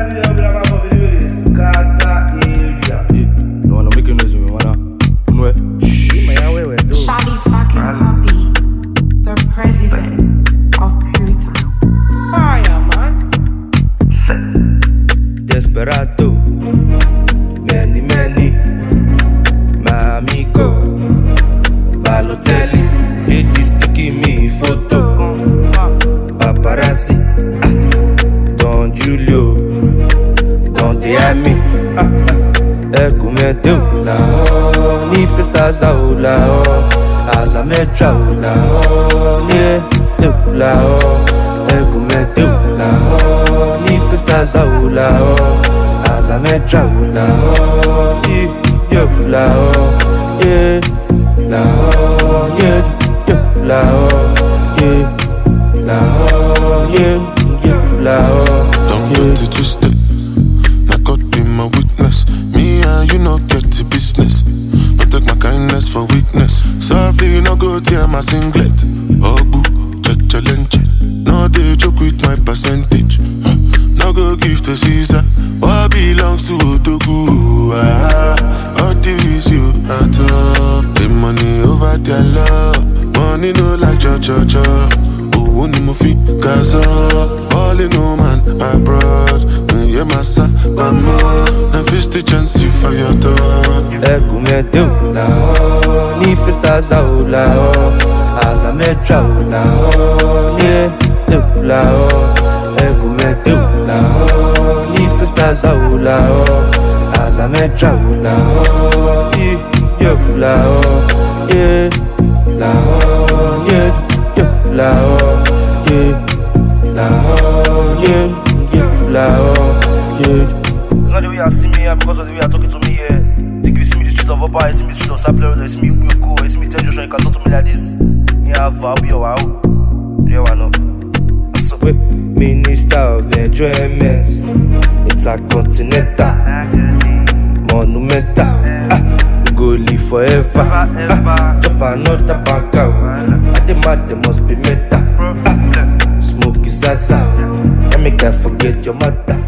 wanna make a noise with me, wanna? Shawty fucking puppy, the president of Puerto. Fire, man. Desperado, many, my amigo, Balotelli, ladies taking me photo, paparazzi, Don Julio, Don Diami, Ecumete la ni pestaza la aza metra la ni la Ecumete la ni pestaza la aza metra la ni la la la la Don't get it twisted. Now God be my witness. Me and you not get the business. Don't take my kindness for weakness. Softly you no go tear my singlet. Oh boo, challenge. No they joke with my percentage. No go give to Caesar. What belongs to Otoku? All this you at all. The money over their love. Money no like cha. Only my feet, Gaza. All in no man abroad. Yeah, massa, mama. Now fist the chance you for your dog. Ecumete la ni pestaza la aza metra la ni la Ecumete la ni pestaza la aza metra la ni la la It's not the way you see me here because of the way you're talking to me here. Think you see me the streets of Opa, you see me the streets of Sapler, you see me Ugo, you see me tell Joshua, you can talk to me like this. You have I'll be your wow. You know. So, Minister of Enjoyment, Intercontinental, Monumental, go live forever. Chop another back out. I think they must be meta. Smoke is Zaza, and make I forget your mother.